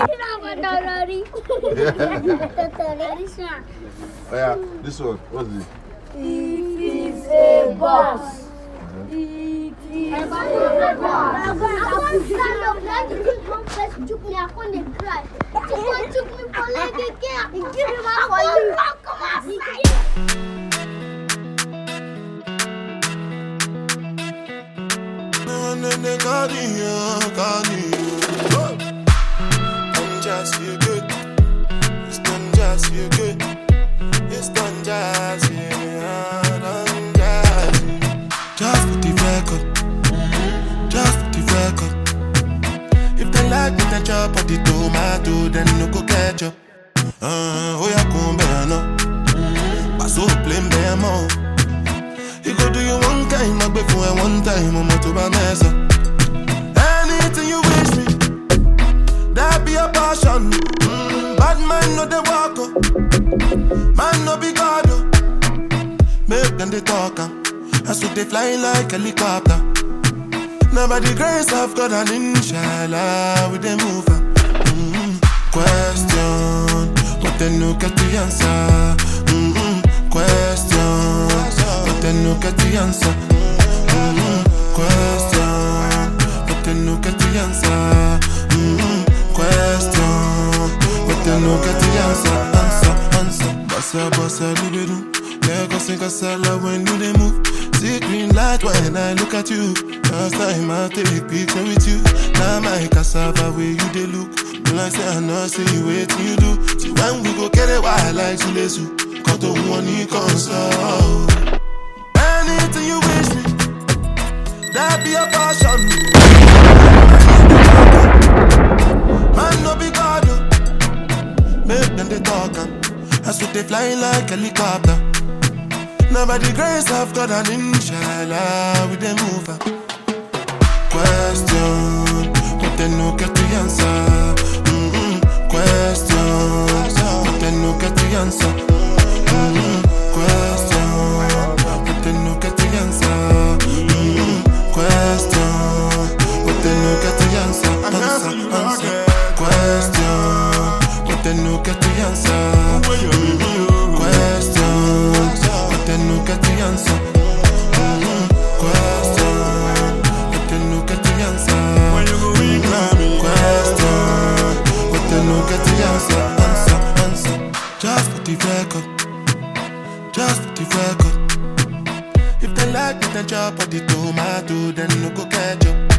Oh yeah, this one. What's it? It is a box. It is a box. I'm going to stand up. Let the people first took me. I'm going to cry. Someone took me for like a cat. Give me my for you. Come It's done jazz, yeah, done jazz. Just for the record, just for the record. If they like me, then chop on the tomato, then no go ketchup. Oh yeah, come no. Pass up plain bemo. You go do you one time, I before one time, I'm to my mess up. Anything you wish me, that be a passion. Bad man no they walk up. Man no be God, make them they talk. I so they fly like helicopter. Now by the grace of God and inshallah we they move. Question, but they no get the answer. Question, but they no get the answer. Question, but they no get the answer. Question, but they no get the answer. Bossa, libido. Lagos and Casala when you they move. See green light when I look at you. Last time I take picture with you. Now my cassava where you they look. Like say I know see what you do. See when we go get it wild like Chilesu. Got to money console. Anything you wish me, that be a passion. Man no be God, make them they talk. I swear they fly like helicopter. Now by the grace of God and inshallah we they move. Question, but they no get the answer. Question, but they no get the answer. Question, but they no get the answer. Question, but they no get the answer. Answer. Question, but they no get the answer. Just for the record, just for the record. If they like me, then chop on the tomato, then no go ketchup.